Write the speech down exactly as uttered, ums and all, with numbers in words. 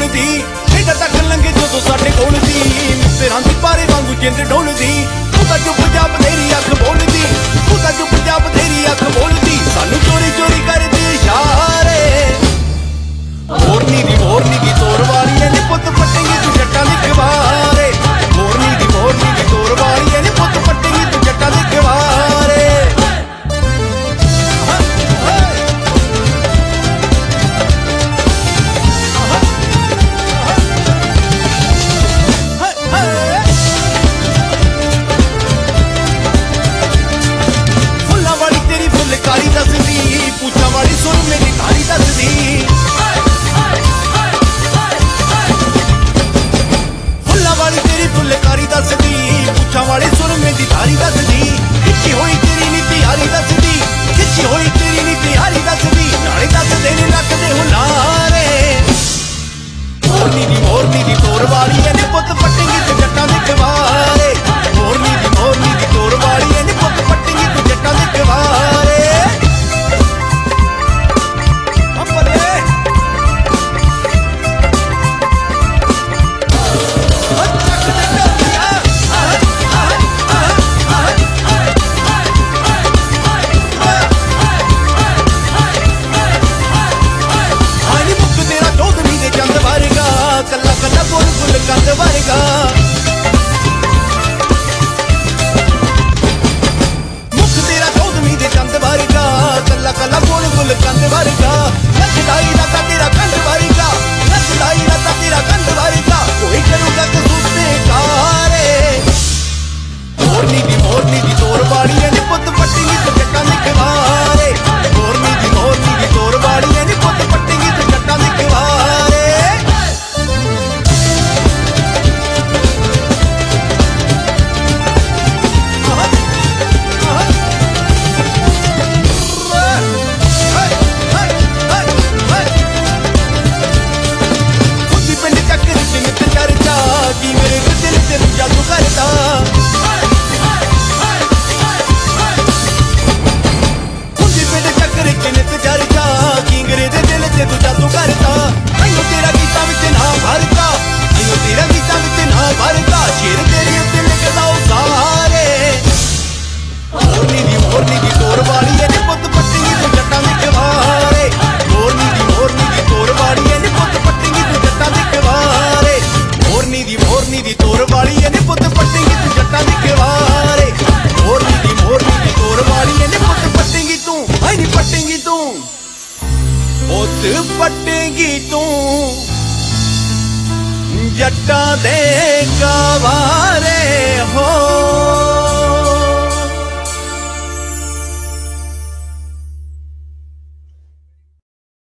ढोलदी एडा तक लंघे जो साडे कोल दी मित्तरां दी पारे वांगू जिंद ढोलदी तू तां चुप जा बथेरी अख बोलदी तू तां चुप जा बथेरी अख बोलदी सानू चोरी चोरी करदी इशारे मोरनी दी मोरनी दी तोर वाली ने पुੱਤ पट्टेंगी तू जट्टां दे खवारे मोरनी दी मोरनी दी तोर वाली ने पुੱਤ पट्टेंगी तू जट्टां दे खवारे कारी दसदी पूछा वाली सुर मेरी कारी दसदी फुल्ला वाली तेरी फुलकारी दसदी पूछा वाली सुर मेरी धारी दसदी खिची होई तेरी नी तैयारी दसदी खिची होई तेरी नी तैयारी दसदी नाले दस देने रखदे हुलारे मोरनी दी मोरनी दी तोर वाली ने पुੱਤ पट्टेंगी तू जट्टां दे खवारे मोरनी दी मोरनी दी तोर वाली ने पुੱਤ पट्टेंगी तू जट्टां दे खवारे कल्ला कल्ला बोल गुल कंद वर्गा मुख तेरा चौदवी दे चंद वर्गा कल्ला कल्ला बोल गुल कंद वर्गा नचलाई राता तेरा कंद वर्गा नचलाई राता तेरा कंद वर्गा कोई करूगा कसूर ते कारे मोरनी दी मोरनी दी तोर वाली ने पुੱਤ पट्टेंगी तू जट्टां दे खवारे मोरनी दी मोरनी दी तोर वाली ने पुੱਤ पट्टेंगी तू जट्टां दे खवारे की मेरे दिल से जादू करता खुदी पिंड चक्कर च नित चरचा की मेरे दिल से तू जादू करता अयो तेरा गीता विच ना भरता अयो तेरा गीता विच ना भरता शेर तेरे उत्ते लिखदा ओ सारे मोरनी दी मोरनी दी तोर वाली ने पुੱਤ पट्टेंगी तू जट्टां दे खवारे मोरनी दी मोरनी दी तोर वाली ने पुੱਤ पट्टेंगी तू जट्टां दे खवारे मोरनी दी मोरनी दी तोर वाली ने पुੱਤ पट्टेंगी तू जट्टां दे खवारे मोरनी दी मोरनी दी तोर वाली ने पुੱਤ पट्टेंगी तू आई नी पट्टेंगी तू पुੱਤ पट्टेंगी तू जट्टां दे खवारे हो।